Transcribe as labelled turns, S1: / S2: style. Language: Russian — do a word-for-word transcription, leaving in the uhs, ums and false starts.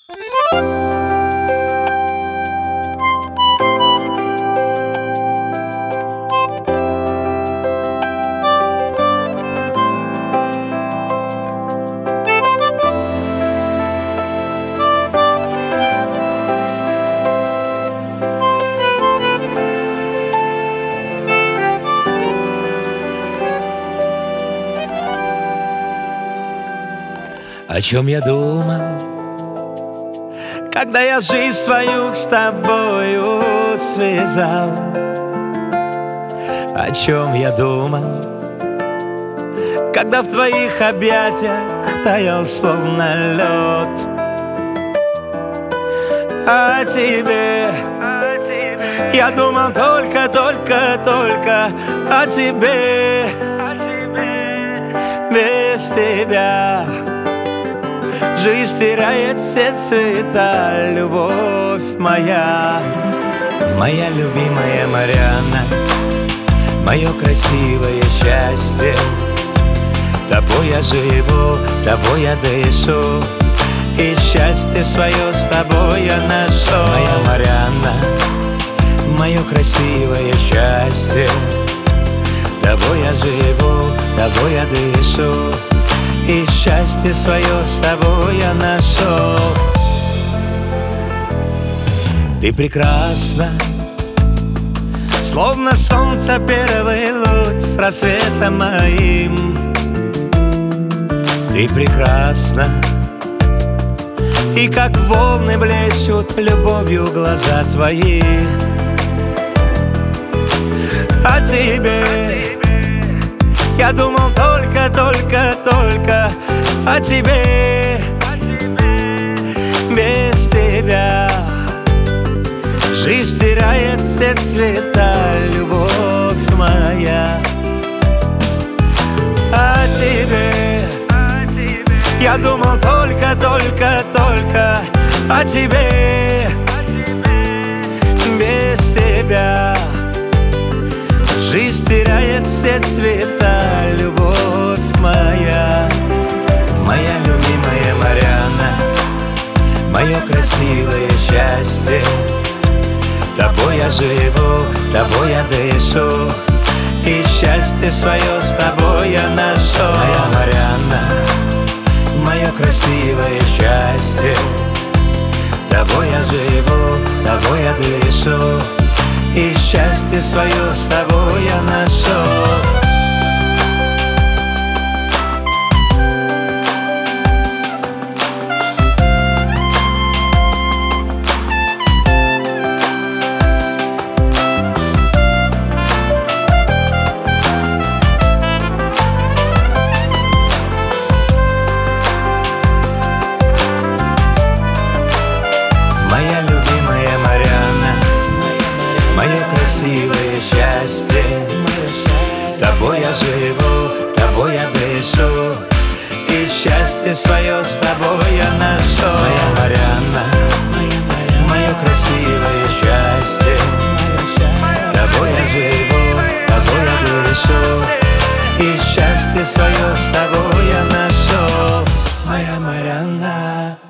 S1: О чем я думал, когда я жизнь свою с тобою связал? О чем я думал, когда в твоих объятиях таял словно лед? О тебе я думал только, только, только о тебе. Без тебя жизнь теряет все цвета, любовь моя. Моя любимая Марианна, мое красивое счастье. Тобой я живу, тобой я дышу, и счастье свое с тобой я нашел. Моя Марианна, мое красивое счастье. Тобой я живу, тобой я дышу, и счастье свое с тобой я нашел. Ты прекрасна, словно солнце первый луч с рассветом моим. Ты прекрасна, и как волны блещут любовью глаза твои. О тебе я думал только, только, только о тебе. Без тебя жизнь теряет все цвета, любовь моя. О тебе я думал только, только, только о тебе. Без тебя жизнь теряет все цвета, любовь моя. Моя любимая Марианна, мое красивое счастье. Тобой я живу, тобой я дышу, и счастье свое с тобой я нашел. Моя Марианна, мое красивое счастье. Тобой я живу, тобой я дышу, и счастье свое с тобой я нашел. Моя любимая Марианна, мое красивое счастье. Тобой я живу, тобой я дышу, и счастье свое с тобой я нашел. Моя Марианна, мое красивое счастье. Тобой я живу, тобой я дышу, и счастье свое с тобой я нашел. Моя Марианна.